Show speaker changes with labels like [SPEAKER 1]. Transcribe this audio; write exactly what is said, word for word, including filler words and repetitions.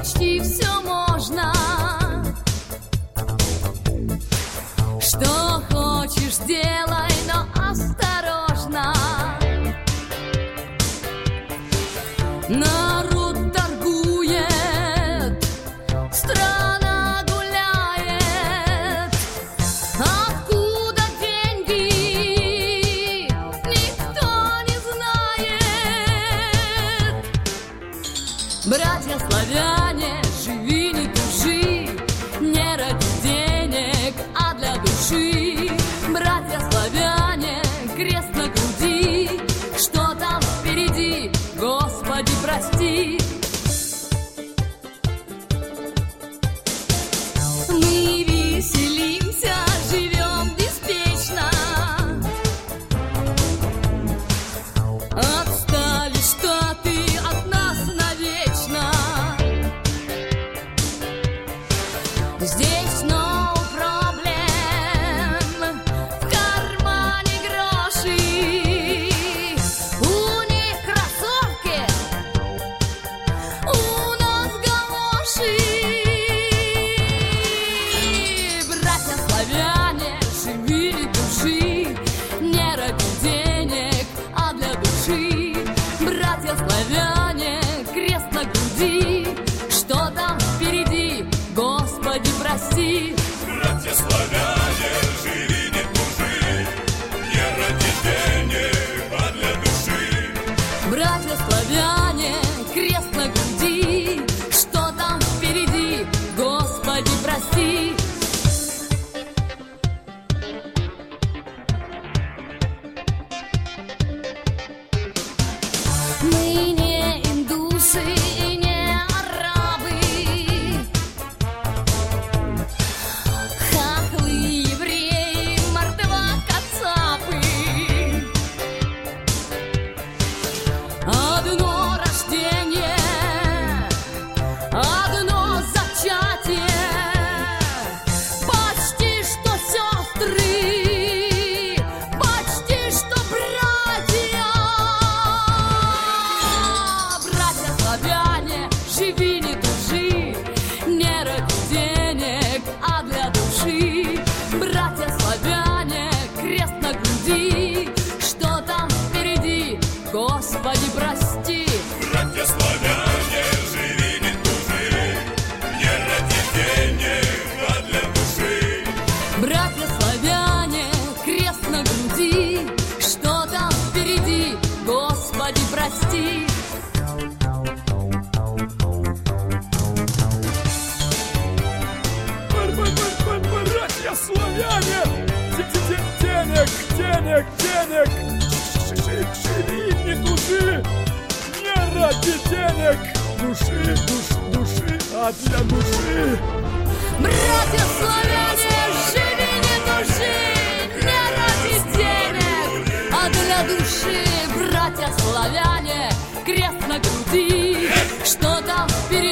[SPEAKER 1] почти все можно. Что хочешь, делай, но осторожно. Народ торгует, страна гуляет. Откуда деньги, никто не знает. Братья славяне, живи, не тужи, не ради денег, а для души. Братья славяне, крест на груди, что там впереди, Господи, прости. Мы веселимся, живем беспечно. Отстали Штаты от нас навечно. Здесь no problem, в кармане гроши. У них кроссовки, у нас галоши. Братья славяне, живи, не тужи, не ради денег, а для души. Братья славяне, крест на груди, что там впереди, Господи, прости.
[SPEAKER 2] Братья славяне, живи, не тужи, не ради денег, а для души.
[SPEAKER 1] Братья славяне, крест на груди, что там впереди, Господи, прости. Мы не индусы и не арабы, хохлы, евреи, мордва-кацапы. Одно рождение, одно зачатие, почти что сестры, почти что братья. Братья славяне, живи, не тужи, не ради денег, а для души. Братья славяне, крест на груди, что там впереди, Господи, прости.
[SPEAKER 2] Братья славяне, живи, не тужи, не ради денег, а для души.
[SPEAKER 1] Братья славяне, крест на груди, что там впереди, Господи, прости.
[SPEAKER 3] Братья славяне, денег, денег, денег, живи, не тужи, не ради денег, души, душ, души, а для души.
[SPEAKER 1] Братья славяне, живи, не тужи, не ради денег, а для души. Братья славяне, крест на груди, что там впереди,